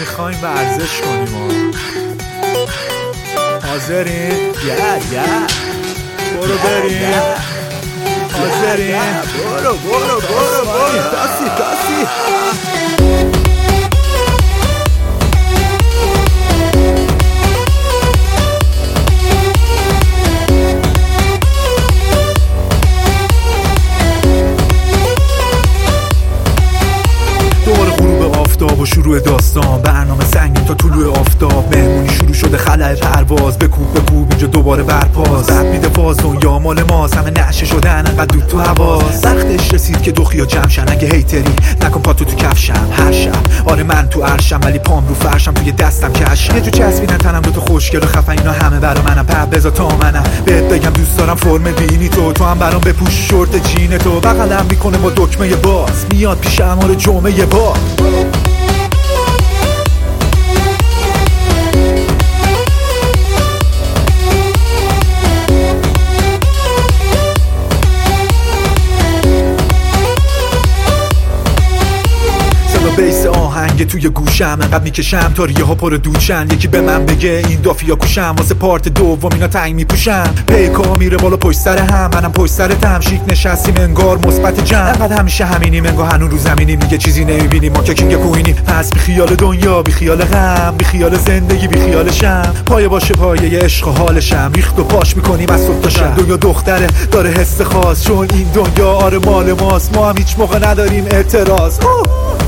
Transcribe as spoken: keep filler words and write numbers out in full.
میخوایم ورزش کنیم ها. حاضرین؟ یا یا برو بریم. حاضرین؟ برو برو برو برو تاسی تاسی آفتاب و شروع داستان، برنامه سنگین تا طلوع آفتاب، مهمونی شروع شده خلأ پرواز، بکوب بکوب اینجا دوباره برپاز، رپ میده فاز دنیا مال ماست، همه نشه شدن انقدر دود تو حواس، وقتش رسید که دخیا جمع شن، اگه هیتری نکن پاتو تو کفشم هر شب، آره من تو عرشم ولی پام رو فرشم، توی دستم کشم، یه جو چسبیدن تنم دوتا خوشگل و خفن، اینا همه برا منم، پب بزا تا منم بهت بگم دوست دارم فرم بینی تو، تو هم برام بپوش شورت جین تو، بغلم میکنه با دکمه باز، میاد پیش امار جمعه با بیس آهنگ توی گوشم، انقدر میکشم تا ریه ها پر دودشن، یکی به من بگه این دافیا کوشم، واسه پارت دوم اینا تنگ میپوشم، پیکا میره بالا پشت سر هم، منم پشت سر تم، شیک نشستیم انگار مثبت جمع، انقدر همیشه همینیم انگار هنوز رو زمینیم، دیگه چیزی نمیبینیم ما که کینگ کوینی، پس بی خیال دنیا بی خیال غم، بی خیال زندگی بی خیال شم، پایه باشه پایه عشق و حالشم، ریخت و پاش میکنیم از صبح تا شب، دنیا دختره داره حس خاص، چون این دنیا آره مال ماست، ما هم هیچ موقع نداریم اعتراض.